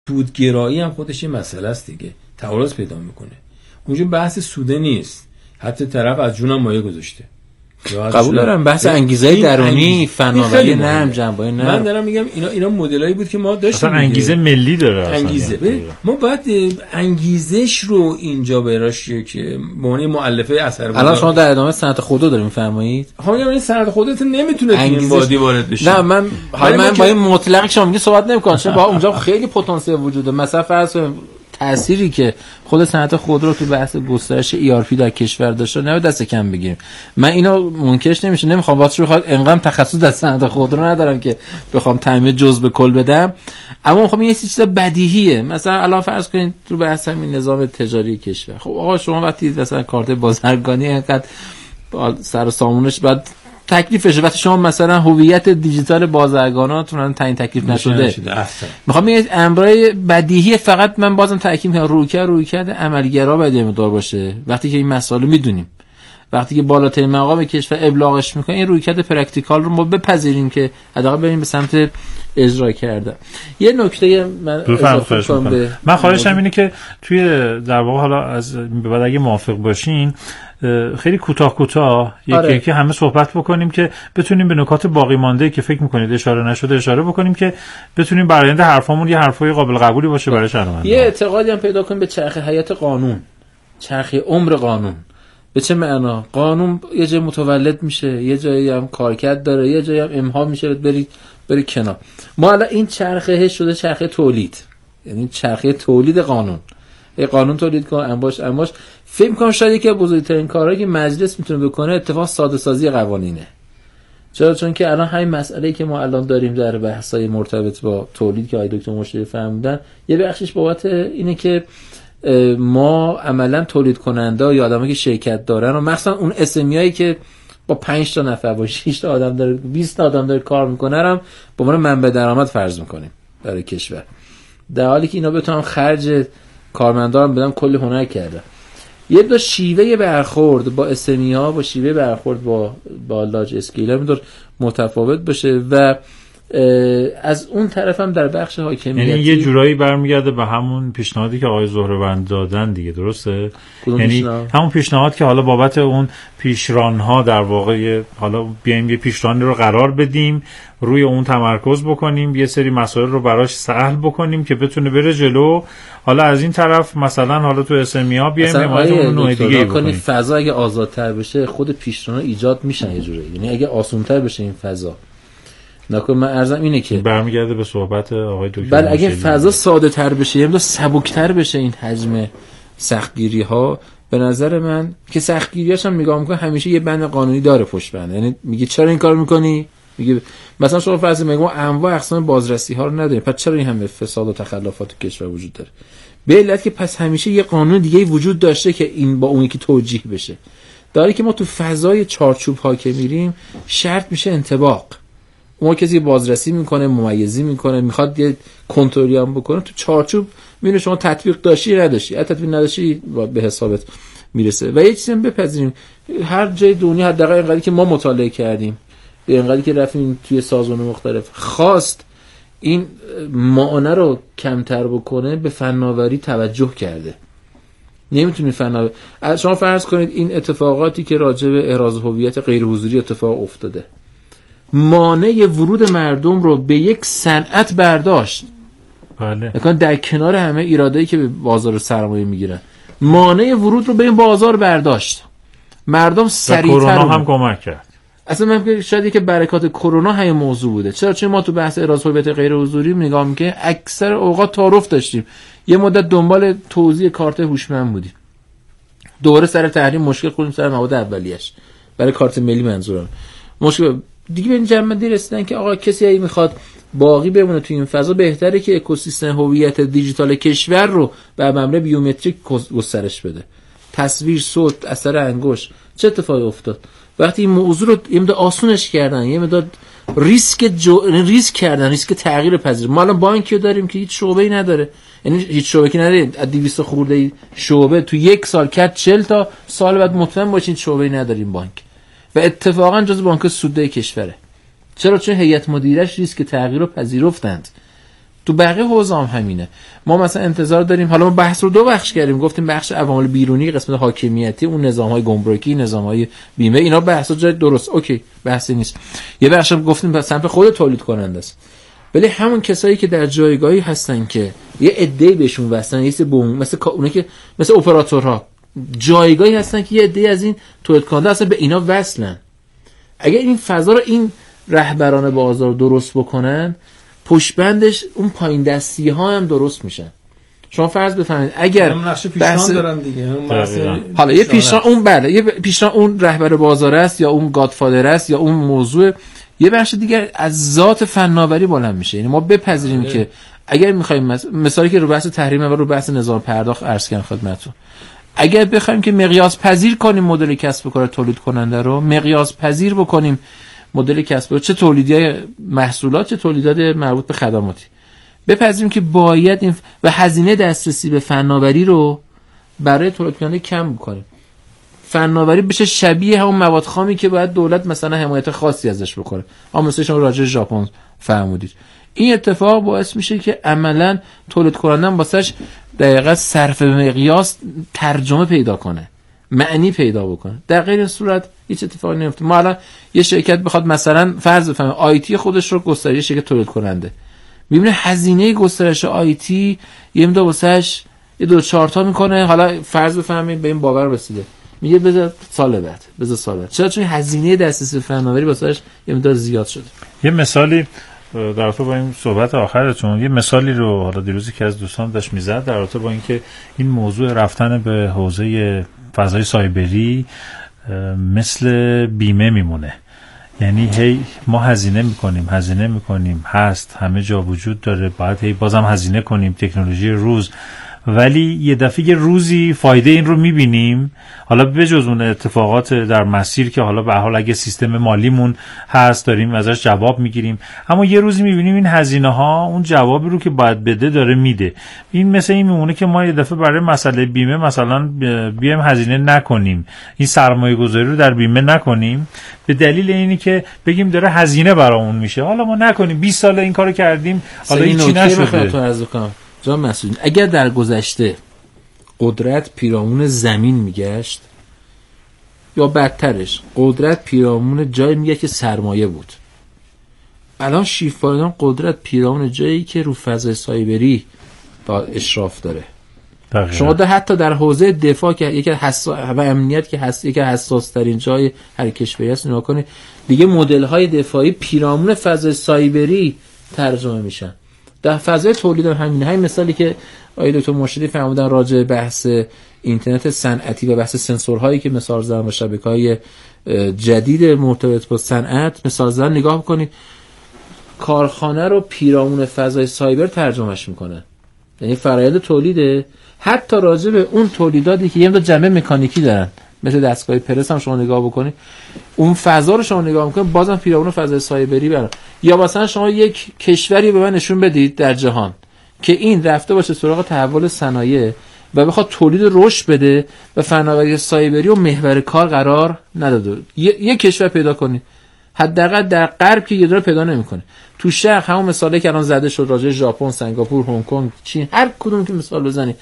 سودگرایی هم خودش این مسئله است دیگه، تعارض پیدا میکنه. اونجا بحث سوده نیست، حتی طرف از جونم مایه گذاشته. قبول دارم بحث انگیزه درونی، فناوری نرم، جنبه‌های نرم. من دارم میگم اینا مدلایی بود که ما داشتیم. اصلا انگیزه ملی داره. انگیزه ما باید انگیزش رو اینجا براش که معنی مؤلفه اثر بود. الان شما در ادامه صنعت خودرو دارین میفرمایید. خب میگم این صنعت خودت نمیتونه این وادی وارد بشه. نه من با این مطلق شما میگی صحبت نمی‌کنم، چون با اونجا خیلی پتانسیل وجوده. مثلا فرض تأثیری که خود صنعت خودرو تو بحث گسترش ERP در کشور داشته نه دست کم بگیریم. من اینا منکرش نمیشه، نمیخوام واسه بخواد انقدر تخصص در صنعت خودرو ندارم که بخوام تعمیم جزء به کل بدم، اما خب این چیز بدیهیه. مثلا الان فرض کنید تو بحث همین نظام تجاری کشور، خب آقا شما وقتی مثلا کارت بازرگانی انقدر سر و سامونش بعد تکلیفشه، وقتی شما مثلا هویت دیجیتال بازرگاناتون تعیین تکلیف نشده، میخوام این امرای بدیهی. فقط من بازم تاکید میکنم رویکرد عملگرا باید مقدار باشه. وقتی که این مسائل میدونیم، وقتی که بالاترین مقام کشور ابلاغش میکنه، این رویکرد پرکتیکال رو ما بپذیریم که حداقل بریم به سمت اجرا کردن. یه نکته من خواهشم اینه که توی در واقع حالا از بعد اگه موافق باشین خیلی کوتاه یکی همه صحبت بکنیم که بتونیم به نکات باقی مانده که فکر میکنید اشاره نشده اشاره بکنیم که بتونیم برای آینده حرفامون یه حرفای قابل قبولی باشه برای شنونده. یه اعتقادی هم پیدا کنیم به چرخه حیات قانون، چرخه عمر قانون. به چه معنا؟ قانون یه جای متولد میشه، یه جایی هم کارکرد داره، یه جایی هم امها میشه بری کنار. ما الان این چرخه شده چرخه تولید، یعنی چرخه تولید قانون. قانون تولید کن، انباش. فکر می‌کنم شاید یکی از بزرگترین کارهایی که مجلس میتونه بکنه اتفاق ساده سازی قوانینه. چون که الان همین مسئله‌ای که ما الان داریم در بحث‌های مرتبط با تولید که آقای دکتر مشیری فرمودن، یه بخشش بابت اینه که ما عملاً تولید کننده یا آدمایی که شرکت دارن و مثلا اون اسمیایی که با 5 تا نفر با 6 تا آدم داره 20 تا آدم داره کار میکنه رو به عنوان منبع درآمد فرض میکنیم برای کشور، در حالی که اینا بتونن خرج کارمندان بدن کلی هنر کرده. یه دو شیوه برخورد با اسمی ها با شیوه برخورد با لاج اسکیلر میدور متفاوت باشه و از اون طرف هم در بخش حاکمیتی، یعنی یه جورایی برمیگرده به همون پیشنهادی که آقای زهره‌وند دادن دیگه، درسته؟ یعنی همون پیشنهاد که حالا بابت اون پیشران‌ها در واقع حالا بیایم یه پیشرانی رو قرار بدیم، روی اون تمرکز بکنیم، یه سری مسائل رو براش سهل بکنیم که بتونه بره جلو. حالا از این طرف مثلا حالا تو اسمی‌ها بیایم حمایت اون نوع دیگه بکنیم. فضا اگه آزادتر بشه خود پیشران‌ها ایجاد میشن یه جوری، یعنی اگه آسان‌تر بشه این فضا. نکن من عرضم اینه که برمیگرده به صحبت آقای دکتر. بله اگه فضا ساده تر بشه، یعنی سبکتر بشه این حجم سختگیری ها، به نظر من که سختگیریاش هم نگاه میکنه همیشه یه بند قانونی داره پشت بند. یعنی میگه چرا این کارو میکنی؟ میگه مثلا شما فرض میگم انواع اقسام بازرسی ها رو نداریم، پس چرا این همه فساد و تخلفات تو کشور وجود داره؟ به علت که پس همیشه یه قانون دیگه وجود داشته که این با اون یکی توجیه بشه. داره که ما تو فضای چارچوب ها که میریم شرط میشه انطباق. اون کسی بازرسی میکنه، ممیزی میکنه، میخواد یه کنترلی هم بکنه، تو چارچوب میبینه شما تطبیق داشتی نداشتی، اگه تطبیق نداشتی به حسابت میرسه. و یه چیزی هم بپذیریم هر جای دنیا حداقل اینقدری که ما مطالعه کردیم، اینقدری که رفتیم توی سازمان مختلف، خواست این معانه رو کمتر بکنه به فناوری توجه کرده. نمیتونی فناوری شما فرض کنید این اتفاقاتی که راجع به احراز هویت غیر حضوری اتفاق افتاده، مانع ورود مردم رو به یک صنعت برداشت. بله. مثلا در کنار همه ایرادایی که به بازار سرمایه میگیرن، مانع ورود رو به این بازار برداشت. مردم سریعتر کرونا هم کمک کرد. اصلا من فکر شاید که برکات کرونا همین موضوع بوده. چون ما تو بحث احراز هویت غیر حضوری نگاه می‌کنیم اکثر اوقات تعارف داشتیم. یه مدت دنبال توزیع کارت هوشمند بودیم. دوباره سر تحریم مشکل خوردیم سر مواد اولیه‌اش. برای کارت ملی منظورم. مشکل دیگه به این جمع‌بندی رسیدن که آقا کسی اگه میخواد باقی بمونه تو این فضا، بهتره که اکوسیستم هویت دیجیتال کشور رو به مبنای بیومتریک گسترش بده. تصویر، صوت، اثر انگشت. چه اتفاقی افتاد وقتی این موضوع رو یه مقدار آسونش کردن، یه مقدار ریسک کردن، ریسک تغییر پذیر. ما الان بانکی داریم که هیچ شعبه‌ای نداره، یعنی هیچ شعبه‌ای نداره، 200 خورده شعبه تو یک سال کرد 40 تا سال بعد مطمئن باشین شعبه‌ای نداریم بانک. و اتفاقا جز بانک سودده کشوره. چرا؟ چون هیئت مدیرش ریسک تغییر رو پذیرفتند. تو بقیه حوزه هم همینه. ما مثلا انتظار داریم، حالا ما بحث رو دو بخش کردیم، گفتیم بخش عوامل بیرونی، قسمت حاکمیتی، اون نظام‌های گمرکی، نظام‌های بیمه، اینا بحثا جای درست، اوکی، بحثی نیست. یه بخش هم گفتیم به سمت خود تولید کننده است. ولی همون کسایی که در جایگاهی هستن که یه عده‌ای بهشون واسن، یه مثل اونایی که مثل اپراتورها جایگاهی هستن که یه عده‌ای از این تولید کننده اصلا به اینا وصلن. اگر این فضا رو این رهبران بازار درست بکنن، پشت بندش اون پایین دستی ها هم درست میشن. شما فرض بفرمایید اگر نقش پیشران دارن دیگه، حالا یه پیشران اون بله، یه پیشران اون رهبر بازار است یا اون گادفادر است یا اون موضوع، یه بخش دیگه از ذات فناوری بلند میشه. یعنی ما بپذیریم که اگر میخوایم مثالی که رو بحث تحریم و رو بحث نظام پرداخت عرض کردم خدمتتون، اگر بخوایم که مقیاس پذیر کنیم مدل کسب و کار تولید کننده رو، مقیاس پذیر بکنیم مدل کسب و چه تولیدی محصولات چه تولیدات مربوط به خدماتی، بپذیریم که باید این و هزینه دسترسی به فناوری رو برای تولید کننده کم بکنیم. فناوری بشه شبیه همون مواد خامی که باید دولت مثلا حمایت خاصی ازش بکنه. مثلا شما راجع ژاپن فرمودید. این اتفاق باعث میشه که عملاً تولید کننده واسش دقیقاً صرف مقیاس ترجمه پیدا کنه، معنی پیدا بکنه. در غیر این صورت هیچ اتفاقی نمیفته. ما الان یه شرکت بخواد مثلا فرض بفرمایید آیتی خودش رو گسترش شرکت تولید کننده، میبینه هزینه گسترش آیتی یه مقدار واسش یه 2-4 تا میکنه، حالا فرض بفرمایید به این باور رسیده، میگه بذار سال بعد. چرا؟ چون هزینه دسترسی فناوری واسش یه مقدار زیاد شده. یه مثالی در رابطه با این صحبت آخرتون، یه مثالی رو حالا دیروزی که از دوستان داشت میزد در رابطه با اینکه این موضوع رفتن به حوزه فضای سایبری مثل بیمه میمونه. یعنی هی ما هزینه میکنیم هست همه جا وجود داره، باید هی بازم هزینه کنیم، تکنولوژی روز، ولی یه دفعه یه روزی فایده این رو میبینیم. حالا بجز اون اتفاقات در مسیر که حالا به هر حال اگه سیستم مالیمون هست داریم ازش جواب میگیریم، اما یه روزی میبینیم این هزینه ها اون جوابی رو که باید بده داره میده. این مثل این میمونه که ما یه دفعه برای مسئله بیمه مثلا بیایم هزینه نکنیم، این سرمایه گذاری رو در بیمه نکنیم، به دلیل اینی که بگیم داره هزینه برامون میشه. حالا ما نکنیم، 20 سال این کارو کردیم، حالا هیچی نشده. جان مسئولین، اگر در گذشته قدرت پیرامون زمین میگشت، یا بدترش قدرت پیرامون جایی میگه که سرمایه بود، الان شیفاردان قدرت پیرامون جایی که رو فضای سایبری با اشراف داره. شما حتی در حوزه دفاع که یکی و امنیت که هست یکی حساس ترین جای هر کشوری است، نگاه کنید دیگه مدل های دفاعی پیرامون فضای سایبری ترجمه میشن. در فضای تولید هم همینه. همین مثالی که آقای دکتر مرشدی فرمودن راجع بحث اینترنت صنعتی و بحث سنسورهایی که مثال زدن و شبکه‌های جدید مرتبط با صنعت مثال زدن، نگاه بکنید کارخانه رو پیرامون فضای سایبر ترجمهش میکنه. یعنی فرآیند تولیده، حتی راجع به اون تولیداتی که یه مقدار جنبه مکانیکی دارن مثل دستگاه پرس هم شما نگاه بکنید، اون فضا رو شما نگاه میکنید بازم پیرامون فضای سایبری برن. یا مثلا شما یک کشوری به من نشون بدید در جهان که این رفته باشه سراغ تحول صنایع و بخواد تولید رشد بده و فناوری سایبری و محور کار قرار نداده. یک کشور پیدا کنید، حداقل در غرب که یه دونه پیدا نمیکنه. تو شرق همون مثالی که الان زده شد راجع ژاپن، سنگاپور، هنگ کنگ، چین، هر کدوم که مثال بزنید،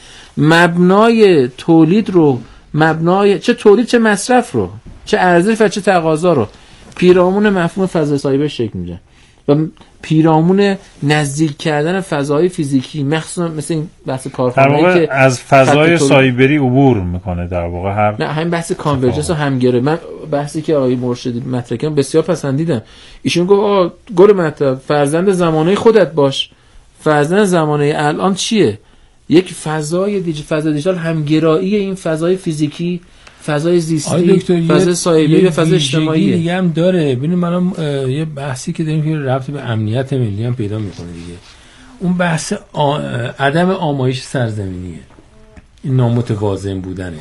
مبنای تولید رو، مبنای چه تولید چه مصرف رو، چه عرضه و چه تقاضا رو پیرامون مفهوم فضای سایبر شکل میده و پیرامون نزدیک کردن فضای فیزیکی، مخصوصا مثل این بحث کارخانه‌ای که از فضای سایبری عبور میکنه در واقع. نه همین بحث کانورجنس و همگره. من بحثی که آقای مرشدی مطرح کردن بسیار پسندیدم. ایشون گفت گل مطلب فرزند زمانه خودت باش. فرزند زمانه الان چیه؟ یک فضای دیجیتال همگرایی، این فضای فیزیکی، فضای زیستی، فضای سایبری، فضای اجتماعی دیگه هم داره. ببینید من یه بحثی که داریم که ربط به امنیت ملی هم پیدا میکنه دیگه. اون بحث عدم آمایش سرزمینیه، این نامتوازن بودنه.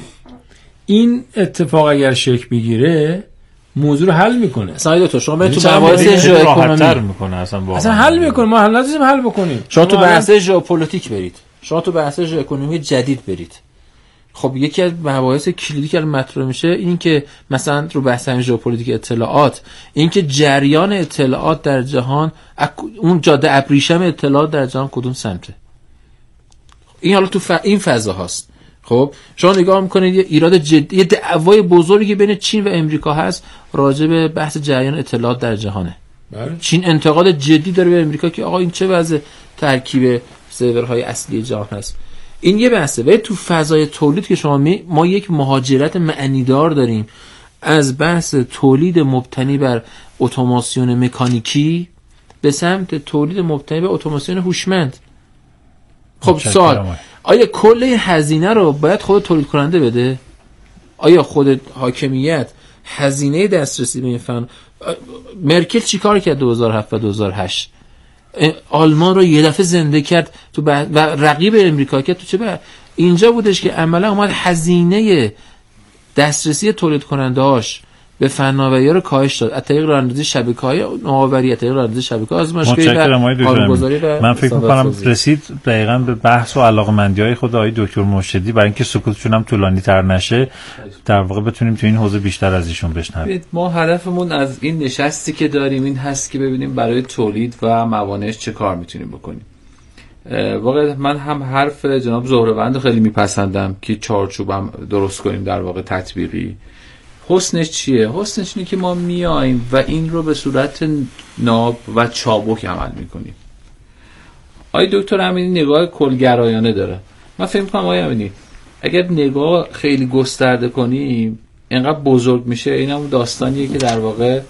این اتفاق اگر شکل بگیره موضوع رو حل میکنه. ساید تو شما تو مباحث ژئوئکونومی میکنه اصلا حل میکنه. ما لازم حل بکنیم. شما تو بحث ژئوپلیتیک برید، شما تو بحث ژئوئکونومی جدید برید. خب یکی از مباحث کلیدی که مطرح میشه این که مثلا رو بحث ژئوپلیتیک اطلاعات، این که جریان اطلاعات در جهان، اون جاده ابریشم اطلاعات در جهان کدوم سمته، این حالا تو این فضا هست. خب شما نگاه میکنید یه ایراد جدی، یه دعوای بزرگی بین چین و امریکا هست راجع به بحث جریان اطلاعات در جهانه. چین انتقاد جدی داره به امریکا که آقا این چه وضع ترکیب سرورهای اصلی جهان هست. این یه بحثه. ولی تو فضای تولید که شما ما یک مهاجرت معنیدار داریم از بحث تولید مبتنی بر اتوماسیون مکانیکی به سمت تولید مبتنی بر اتوماسیون هوشمند. خب سوال، آیا کل این هزینه رو باید خود تولید کننده بده؟ آیا خود حاکمیت هزینه دسترسی به این فن؟ مرکل چیکار کرد 2007 و 2008؟ آلمان رو یه دفعه زنده کرد تو و رقیب امریکا کرد تو چه اینجا بودش که عملا اومد هزینه دسترسی تولید کننده هاش به فناوری‌ها رو کاهش داد از طریق راه‌اندازی شبکه‌های نوآوری، از طریق راه‌اندازی شبکه‌های آزمایشگاهی و کارگزاری. من فکر می‌کنم رسید دقیقاً به بحث و علاقه‌مندی‌های خود آقای دکتر مرشدی برای اینکه سکوتشون هم طولانی‌تر نشه، در واقع بتونیم تو این حوزه بیشتر از ایشون بشنویم. ما هدفمون از این نشستی که داریم این هست که ببینیم برای تولید و موانعش چه کار می‌تونیم بکنیم. واقعا من هم حرف جناب زهره‌وند خیلی میپسندم که چارچوبم درست کنیم در واقع تطبیقی. حسنش چیه؟ حسنش اینه که ما میایم و این رو به صورت ناب و چابک عمل میکنیم. آقای دکتر امینی نگاه کلگرایانه داره. من فکر می‌کنم آقای امینی اگر نگاه خیلی گسترده کنیم اینقدر بزرگ میشه. این هم داستانیه که در واقع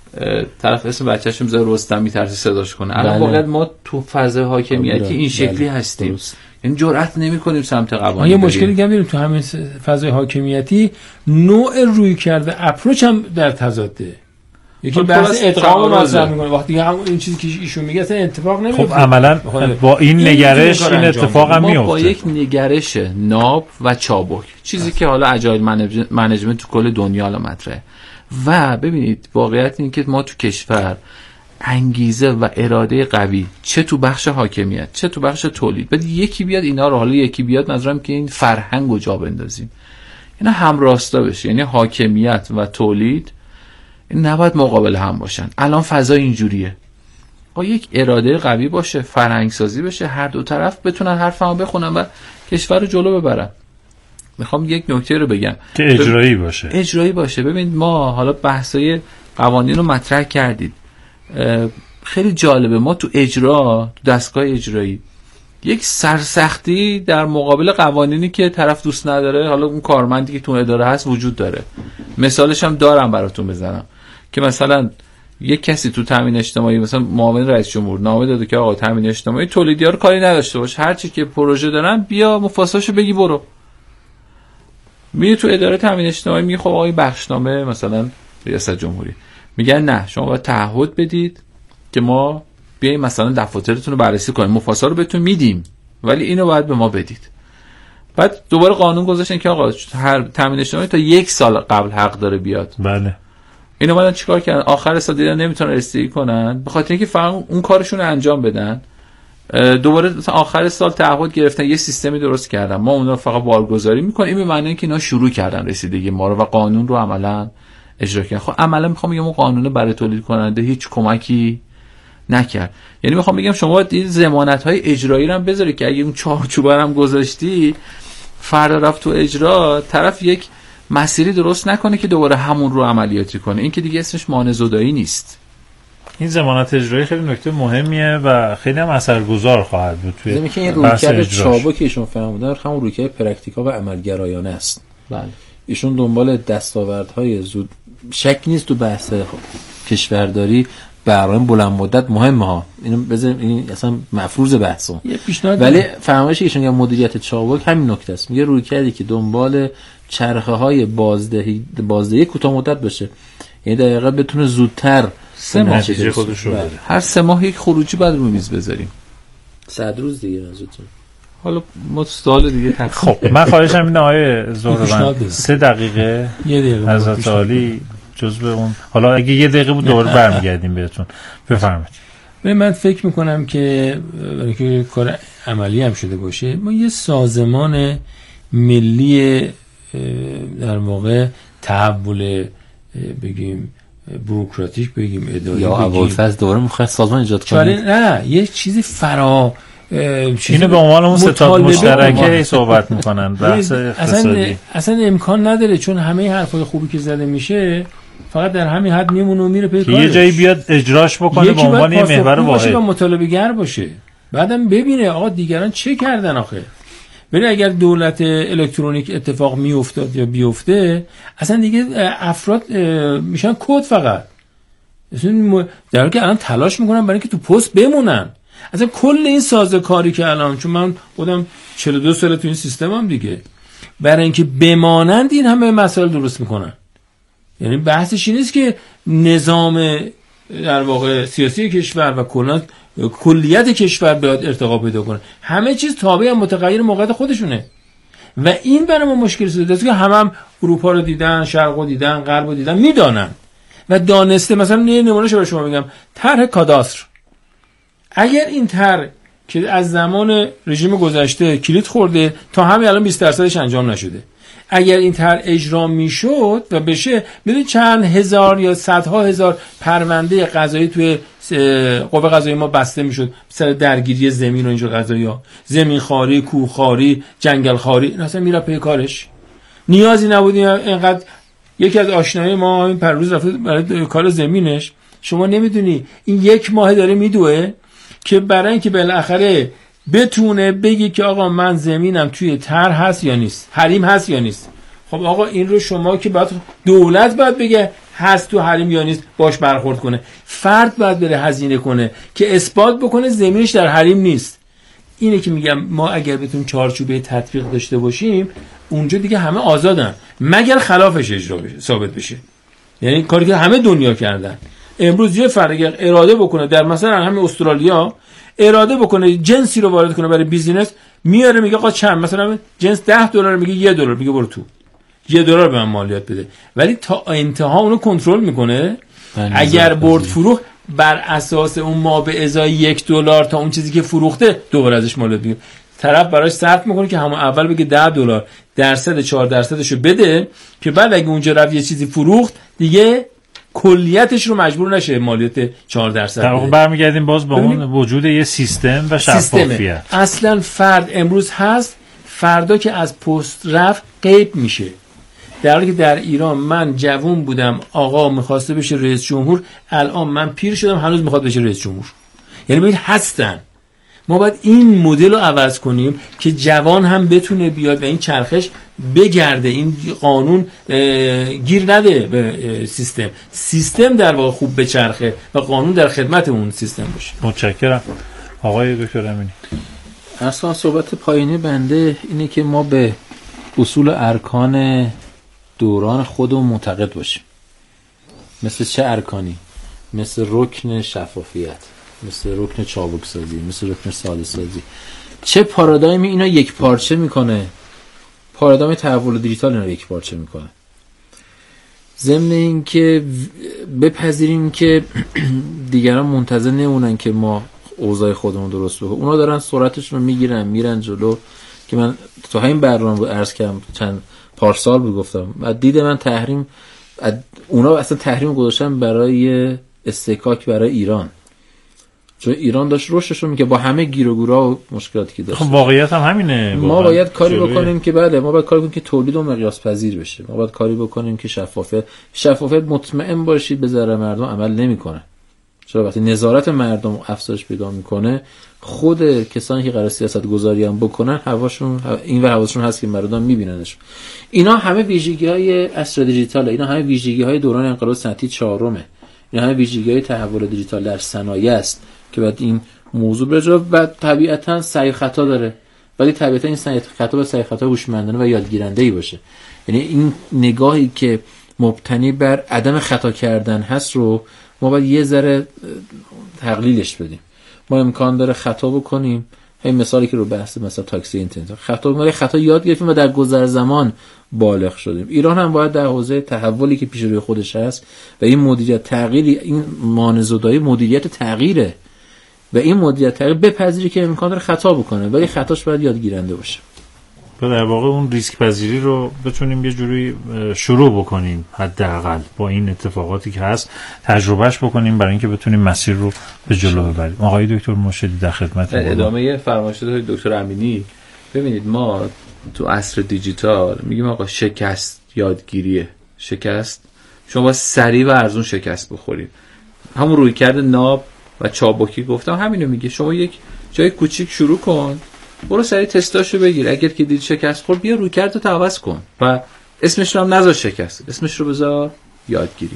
طرف اسم بچه‌ش میذاره رستم میترسه صداش کنه. الان واقعا ما تو فضای حاکمیتی این شکلی هستیم. این جرأت نمی‌کنیم سمت قوانین. یه مشکلی دیگه داریم تو همین فضای حاکمیتی، نوع روی کرده اپروچ هم در تضاده. یکی بحث ادغام مطرح می‌کنه وقتی هم این چیزی که ایشون میگه اصلا اتفاق نمیفته. خب عملاً با این نگرش این اتفاق هم میفته. با یک نگرش ناب و چابک، چیزی که حالا اجایل منیجمنت تو کل دنیا الان مطرحه. و ببینید واقعیت این که ما تو کشور انگیزه و اراده قوی چه تو بخش حاکمیت چه تو بخش تولید، بعد یکی بیاد اینا رو، حالا یکی بیاد نظرم که این فرهنگ رو جا بندازیم، اینا هم راستا بشه. یعنی حاکمیت و تولید این نباید مقابل هم باشن. الان فضا اینجوریه، با یک اراده قوی باشه، فرهنگ سازی بشه، هر دو طرف بتونن حرفمو بخونن و کشور رو جلو ببرن. میخوام یک نکته رو بگم که اجرایی باشه. ببین ما حالا بحثای قوانین رو مطرح کردید، خیلی جالبه ما تو اجرا، تو دستگاه اجرایی یک سرسختی در مقابل قوانینی که طرف دوست نداره، حالا اون کارمندی که تو اداره هست وجود داره. مثالش هم دارم براتون بزنم که مثلا یک کسی تو تامین اجتماعی، مثلا معاون رئیس جمهور نامه داده که آقا تامین اجتماعی تولیدی‌ها رو کاری نداشته باش، هر چی که پروژه دارن بیا مفاساشو بگی برو. میره تو اداره تامین اجتماعی میگه خب آقا بخشنامه مثلا ریاست جمهوری، میگن نه شما باید تعهد بدید که ما بیایم مثلا دفاترتون رو بررسی کنیم، مفاسا رو بهتون میدیم ولی اینو باید به ما بدید. بعد دوباره قانون گذاشتن که آقا هر تامین اجتماعی تا 1 سال قبل حق داره بیاد. بله. اینو بعدن چیکار کردن؟ آخر سال دیدن نمیتونن رسیدگی کنن، به خاطر اینکه فقط اون کارشون رو انجام بدن. دوباره مثلا آخر سال تعهد گرفتن، یه سیستمی درست کردن، ما اون رو فقط بارگذاری میکنیم. این به معنی اینکه اینا شروع کردن رسیدگی ما رو و قانون رو عملاً اجرا کردن. خب عملاً میخوام بگم اون قانون برای تولید کننده هیچ کمکی نکرد. یعنی میخوام بگم شما این ضمانت‌های اجرایی رو هم بذاری که اگه اون چارچوبا هم گذاشتی، فردا رفت تو اجرا طرف یک مسیری درست نکنه که دوباره همون رو عملیاتی کنه. این که دیگه اسمش مانع زدایی نیست. این ضمانت اجرایی خیلی نکته مهمیه و خیلی هم اثرگذار خواهد بود توی بحث این رویکرد چابکی که ایشون فرمودن همون رویکرد پرکتیکال و عملگرایانه است. بله. ایشون دنبال دستاوردهای زود، شک نیست تو بحث کشورداری برنامه بلند مدت مهمه ها، اینو بذاریم این اصلا مفروض بحثم. ولی فرمایش ایشون یا مدیریت چابک همین نکته است، میگه رویکردی که دنبال چرخه های بازدهی کوتاه مدت باشه، یعنی دقیقاً بتونه زودتر 3 ماه نتیجه خودش رو بده. هر 3 ماه یک خروجی بعد رو میز بذاریم 100 روز دیگه ازتون. حالا ما سوال دیگه خب من خواهشم اینه آقای زهره‌وند 3 دقیقه حضرت عالی جزء اون، حالا اگه 1 دقیقه بود دوباره برمیگردیم بهتون. بفرمایید. من فکر میکنم که برای که کار عملی هم شده باشه ما یه سازمان ملی در واقع تحول بگیم بوروکراتیک بگیم اداری یا ابوالفضل دوباره میخواد سازمان ایجاد کنه. نه یه چیزی اینو به عنوان اون ستاد مشترکه صحبت میکنن بحث اقتصادی. اصلا امکان نداره، چون همه حرفای خوبی که زده میشه فقط در همین حد میمونه و میره پی کارش. یه جایی بیاد اجراش بکنه به عنوان یه محور واحد و مطالبه گر باشه، بعدم ببینه آقا دیگران چه کردن آخه. ببین اگر دولت الکترونیک اتفاق میافتاد یا بیفته اصلا دیگه افراد میشن کد فقط، در حالی که الان تلاش میکنن برای اینکه تو پست بمونن. اصلا کل این سازوکاری که الان، چون من خودم 42 سال تو این سیستمم دیگه، برای اینکه بمانند این همه مسائل درست میکنن. یعنی بحثش این نیست که نظام در واقع سیاسی کشور و کلیت کشور بیاد ارتقا پیدا کنه، همه چیز تابع متغیر موقعیت خودشونه و این برای ما مشکل شده است که هم اروپا رو دیدن، شرق رو دیدن، غرب رو دیدن، میدانن و دانسته. مثلا یه نمونهش به شما میگم، طرح کاداستر. اگر این طرح که از زمان رژیم گذشته کلید خورده تا همین الان 20%ش انجام نشده، اگر این طرح اجرا میشد و بشه، میدونید چند هزار یا صدها هزار پرونده قضایی توی قوه قضایی ما بسته میشد سر درگیری زمین و اینجور قضایا، زمین خواری، کوه خواری، جنگل خواری، این اصلا میره پی کارش. نیازی نبود اینقدر. یکی از آشنای ما این پر روز رفت برای کار زمینش، شما نمیدونی این 1 ماه داره میدوه که برای اینکه بالاخره بتونه بگی که آقا من زمینم توی طرح هست یا نیست، حریم هست یا نیست. خب آقا این رو شما که باید دولت باید بگه هست تو حریم یا نیست باش برخورد کنه، فرد باید بره هزینه کنه که اثبات بکنه زمینش در حریم نیست. اینه که میگم ما اگر بتونیم چارچوبه تطبیق داشته باشیم اونجا دیگه همه آزادن مگر خلافش اجرا بشه، ثابت بشه. یعنی کاری که همه دنیا کردن. امروز یه فرد اگر اراده بکنه در مثلا همین استرالیا اراده بکنه جنسی رو وارد کنه برای بیزینس، میاره میگه آقا چند، مثلا جنس $10 میگه $1 میگه برو تو $1 به من مالیات بده، ولی تا انتها اونو کنترل میکنه. اگر برد فروخت بر اساس اون ما به ازای $1 تا اون چیزی که فروخته دوباره ازش مالیات میگیره. طرف براش صرف میکنه که همون اول بگه $10 درصد 4%شو بده که بعد اگه اونجا رفت یه چیزی فروخت دیگه کلیتش رو مجبور نشه مالیات 4% در واقع برمیگردیم باز به اون وجود یه سیستم و شفافیت. اصلا فرد امروز هست، فردا که از پست رفت غیب میشه. در حالی که در ایران من جوان بودم، آقا میخواسته بشه رئیس جمهور، الان من پیر شدم هنوز میخواد بشه رئیس جمهور. یعنی ببین هستن. ما باید این مدل رو عوض کنیم که جوان هم بتونه بیاد و این چرخش بگرده، این قانون گیر نده به سیستم در واقع خوب بچرخه و قانون در خدمت اون سیستم باشه. متشکرم آقای دکتر امینی. اصلا صحبت پایینی بنده اینه که ما به اصول ارکان دوران خودمون معتقد باشیم. مثل چه ارکانی؟ مثل رکن شفافیت، مثل رکن چابک سازی، مثل رکن ساده سازی. چه پارادایمی اینا یک پارچه میکنه؟ پارادایم تحول دیجیتال اینا یک پارچه میکنه. ضمن این که بپذیریم که دیگران منتظر نمونن که ما اوضاع خودمون درست بکنیم، اونا دارن سرعتشون رو میگیرن میرن جلو. که من تو همین برنامه بود عرض کردم چند پارسال بود گفتم دید من تحریم، اونا اصلا تحریم گذاشتن برای استحکاک برای ایران، چون ایران داشت رشدش رو میگه با همه گیر و گورا و مشکلاتی که داشت. خب واقعیت هم همینه. ما باید کاری بکنیم که ما باید کاری بکنیم که تولید و مقیاس پذیر بشه. ما باید کاری بکنیم که شفافیت مطمئن باشید به ضرر مردم عمل نمیکنه. چرا وقتی نظارت مردم افزایش پیدا میکنه، خود کسانی که قرار سیاست گذاری هم بکنن هواشون این ور حواسشون هست که مردم میبیننش. اینا همه ویژگی‌های عصر دیجیتاله، اینا همه ویژگی‌های دوران انقلاب صنعتی 4، اینا همه ویژگی‌های تحول دیجیتال در صنایع است که بعد این موضوع بجا و طبیعتاً سعی خطا داره، ولی طبیعتاً این سعی خطا به سعی خطا هوشمندانه و یادگیرنده‌ای باشه. یعنی این نگاهی که مبتنی بر عدم خطا کردن هست رو ما باید یه ذره تقلیلش بدیم. ما امکان داره خطا بکنیم. همین مثالی که رو بحث مثلا تاکسی اینترنت خطا یاد گرفتیم و در گذر زمان بالغ شدیم. ایران هم باید در حوزه تحولی که پیش روی خودش هست و این مدیریت تغییری، این مانزودایی مدیریت تغییره و این مدیریت تغییر بپذیری که امکان داره خطا بکنه، ولی خطاش باید یادگیرنده باشه. و در واقع اون ریسک پذیری رو بتونیم یه جوری شروع بکنیم، حداقل با این اتفاقاتی که هست تجربهش بکنیم برای اینکه بتونیم مسیر رو به جلو ببریم. آقای دکتر مرشدی در خدمت. ادامه فرمایشات دکتر امینی. ببینید ما تو عصر دیجیتال میگیم آقا شکست یادگیریه. شکست شما باید سریع و ارزون شکست بخورید. همون رویکرد ناب و چابکی گفتم همینو میگه. شما یک جای کوچیک شروع کن، برو سریع تستاشو بگیر، اگر که دید شکست خورد بیا رویکردت عوض کن و اسمش رو هم نذار شکست، اسمش رو بذار یادگیری.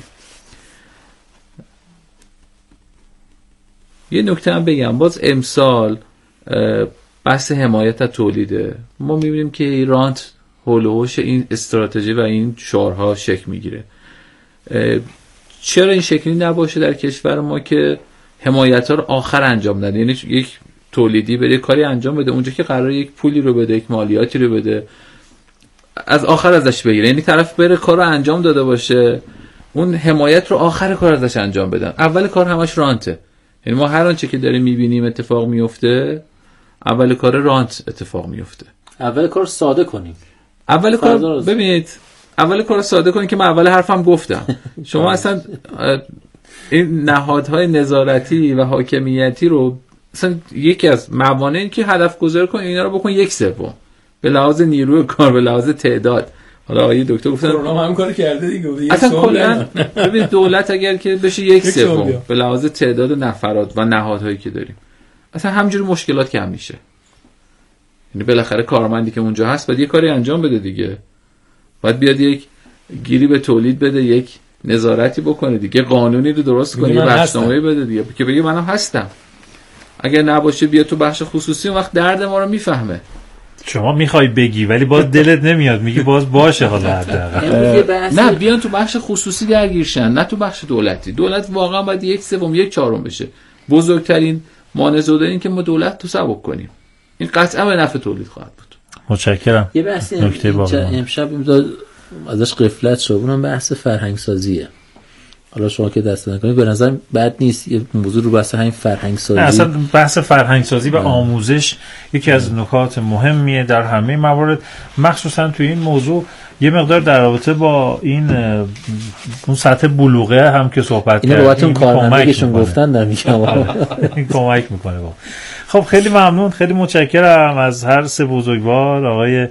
یه نکته هم بگم، باز امسال بحث حمایت از تولیده. ما میبینیم که رانت حول و حوش این استراتژی و این شعارها شکل میگیره. چرا این شکلی نباشه در کشور ما که حمایت ها رو آخر انجام بده؟ یعنی یک تولیدی بده کاری انجام بده، اونجا که قرار یک پولی رو بده، یک مالیاتی رو بده، از آخر ازش بگیره. یعنی طرف بره کار رو انجام داده باشه، اون حمایت رو آخر کار ازش انجام بدن. اول کار همش رانته. یعنی ما هر آنچه که داریم میبینیم اتفاق میفته، اول کار رانت اتفاق میفته. اول کار ساده کنیم. اول کار ببینید، اول کار ساده کنید که من اول حرفم گفتم. شما اصلا این نهادهای نظارتی و حاکمیتی رو اصلا یکی از موانع این که هدف گذاری کن اینا رو بکن 1/3 به لحاظ نیروی کار، به لحاظ تعداد. حالا آقای دکتر گفتن کرونا هم کار کرده دیگه. اصلا کلا ببین دولت اگر که بشه 1/3 به لحاظ تعداد نفرات و نهادهایی که داریم، اصلا همینجوری مشکلات کم میشه. یعنی بالاخره کارمندی که اونجا هست باید یه کاری انجام بده دیگه، باید بیاد یک گیری به تولید بده، یک نظارتی بکنه دیگه، قانونی رو درست کنه، بخشنامه‌ای بده دیگه که بگه منم هستم. اگر نباشه بیا تو بخش خصوصی، اون وقت درد ما رو میفهمه. شما میخوای بگی ولی باز دلت نمیاد، میگی باز باشه حالا حداقل. نه بیان تو بخش خصوصی درگیرشن، نه تو بخش دولتی. دولت واقعا باید 1/3 1/4 بشه. بزرگترین مانع زده این که ما دولت تو سبک کنیم. این قطعا به نفع تولید خواهد بود. متشکرم. یه بحث امشب ازش غفلت شد، اونم بحث فرهنگ سازیه. حالا شما که دست نکنید به نظر بد نیست یه موضوع رو بحث همین فرهنگ سازی. اصلا بحث فرهنگ سازی و آموزش یکی از نکات مهمیه در همه موارد، مخصوصا تو این موضوع یه مقدار در رابطه با این اون سطح بلوغه هم که صحبت کردیم. اینو باهاتون کارمندشون گفتن نمیگم. این کمک میکنه. خب خیلی ممنون، خیلی متشکرم از هر سه بزرگوار، آقای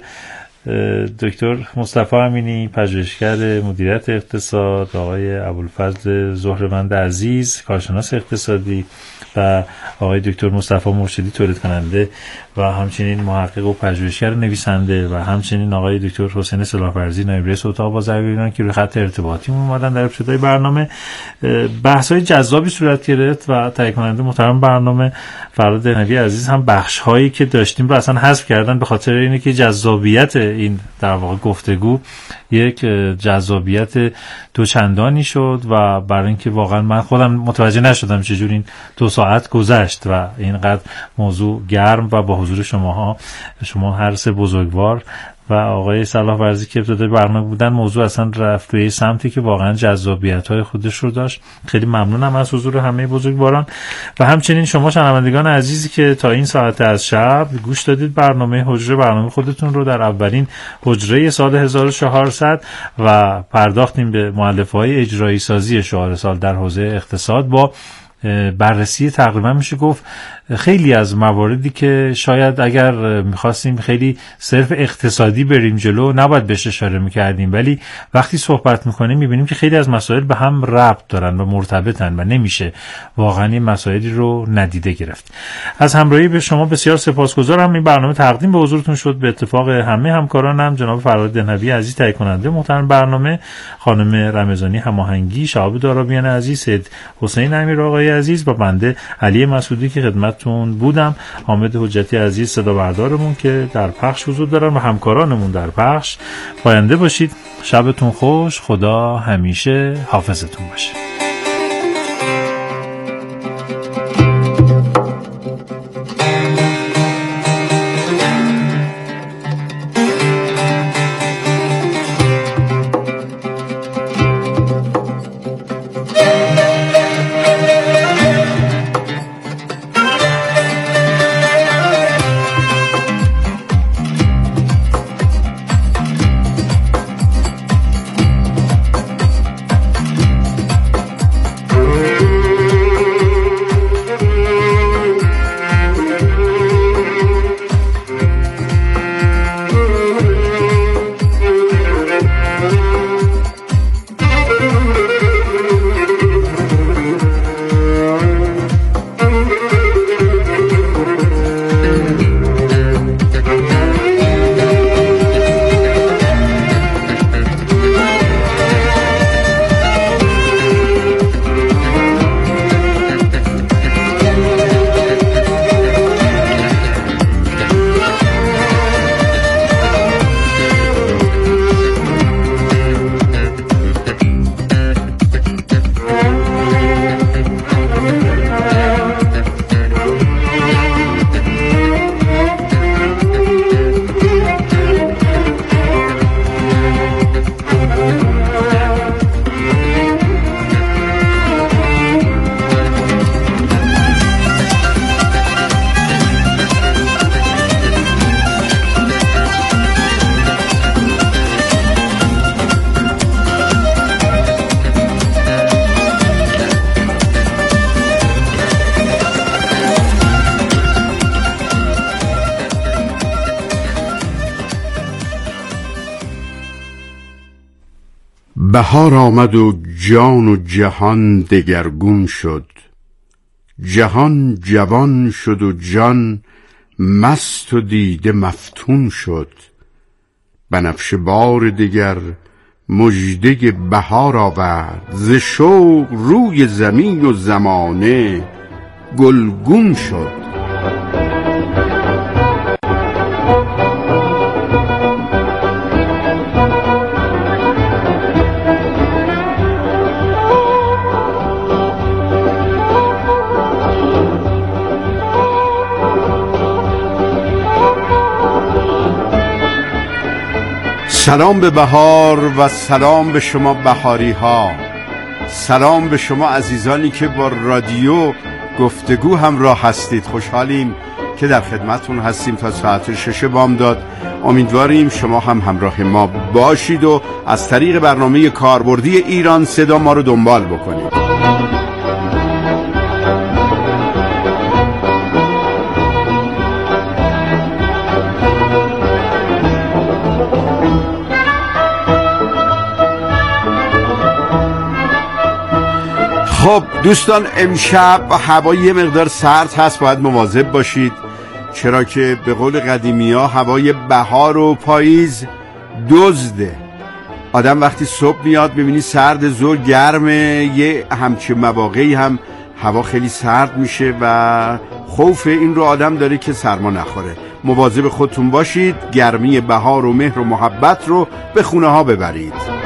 دکتر مصطفی امینی پژوهشگر مدیریت اقتصاد، آقای ابوالفضل زهروند عزیز کارشناس اقتصادی و آقای دکتر مصطفی مرشدی تولید کننده و همچنین محقق و پژوهشگر نویسنده و همچنین آقای دکتر حسین صلاح‌ورزی نایب رئیس اتاق بازرگانی که روی خط ارتباطی اومدن در ابتدای برنامه. بحث‌های جذابی صورت گرفت و تهیه کننده محترم برنامه فراد دهنوی عزیز هم بخش‌هایی که داشتیم رو اصلا حذف کردن به خاطر اینه که جذابیت این در واقع گفتگو یک جذابیت دوچندانی شد و برای اینکه واقعا من خودم متوجه نشدم چجور این 2 ساعت گذشت و اینقدر موضوع گرم و با حضور شما هر سه بزرگوار و آقای صلاح‌ورزی که ابتدای برنامه بودن، موضوع اصلا رفت به سمتی که واقعا جذابیت‌های خودش رو داشت. خیلی ممنونم از حضور همه بزرگواران و همچنین شما شنوندگان عزیزی که تا این ساعت از شب گوش دادید برنامه حجره برنامه خودتون رو در اولین حجره سال 1400 و پرداختیم به مؤلفه‌های اجرایی سازی شعار سال در حوزه اقتصاد با بررسی تقریبا میشه گفت خیلی از مواردی که شاید اگر میخواستیم خیلی صرف اقتصادی بریم جلو نباید بهش اشاره میکردیم، ولی وقتی صحبت میکنیم میبینیم که خیلی از مسائل به هم ربط دارن و مرتبطن و نمیشه واقعا این مسائلی رو ندیده گرفت. از همراهی به شما بسیار سپاسگزارم. این برنامه تقدیم به حضورتون شد به اتفاق همه همکارانم، جناب فراد دهنوی عزیز تهیه کننده محترم برنامه، خانم رمضانی هماهنگی، شهاب دارابیان عزیز، سید حسین امیر آقای عزیز و بنده علی مسعودی که خدمتتون بودم، حامد حجتی عزیز صدا بردارمون که در پخش حضور دارن و همکارانمون در پخش. پاینده باشید، شبتون خوش، خدا همیشه حافظتون باشه. بهار آمد و جان و جهان دگرگون شد، جهان جوان شد و جان مست و دیده مفتون شد. بنفشه بار دگر مژده بهار آورد، ز شوق روی زمین و زمانه گلگون شد. سلام به بهار و سلام به شما بهاری ها. سلام به شما عزیزانی که با رادیو گفتگو همراه هستید. خوشحالیم که در خدمتون هستیم تا ساعت 6 بامداد. امیدواریم شما هم همراه ما باشید و از طریق برنامه کاربردی ایران صدا ما رو دنبال بکنید. خب دوستان، امشب هوا یه مقدار سرد هست، باید مواظب باشید، چرا که به قول قدیمی ها هوای بهار و پاییز دزده. آدم وقتی صبح میاد ببینی سرد، ظهر گرمه، یه همچه مواقعی هم هوا خیلی سرد میشه و خوف این رو آدم داره که سرما نخوره. مواظب خودتون باشید، گرمی بهار و مهر و محبت رو به خونه ها ببرید.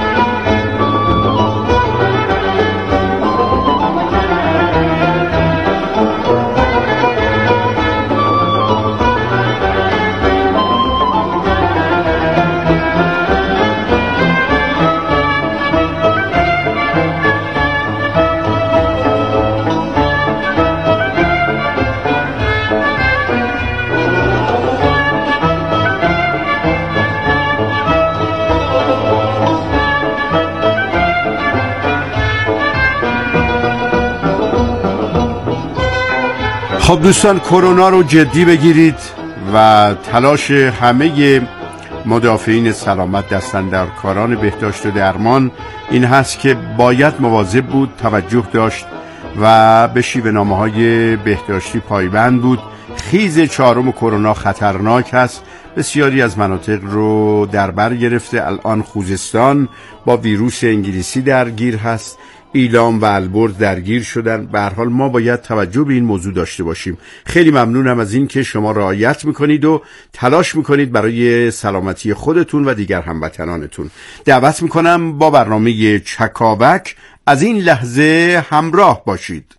خب دوستان، کرونا رو جدی بگیرید و تلاش همه مدافعین سلامت، دستاندرکاران بهداشت و درمان این هست که باید مواظب بود، توجه داشت و به شیوه‌نامه‌های بهداشتی پایبند بود. خیز 4 کرونا خطرناک هست، بسیاری از مناطق رو در بر گرفته. الان خوزستان با ویروس انگلیسی درگیر هست، ایلام و البرز درگیر شدن. به هر حال ما باید توجه به این موضوع داشته باشیم. خیلی ممنونم از این که شما رعایت میکنید و تلاش میکنید برای سلامتی خودتون و دیگر هموطنانتون. دعوت میکنم با برنامه چکاوک از این لحظه همراه باشید.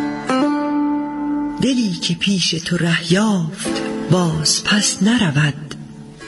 دلی که پیش تو ره یافت باز پس نرود،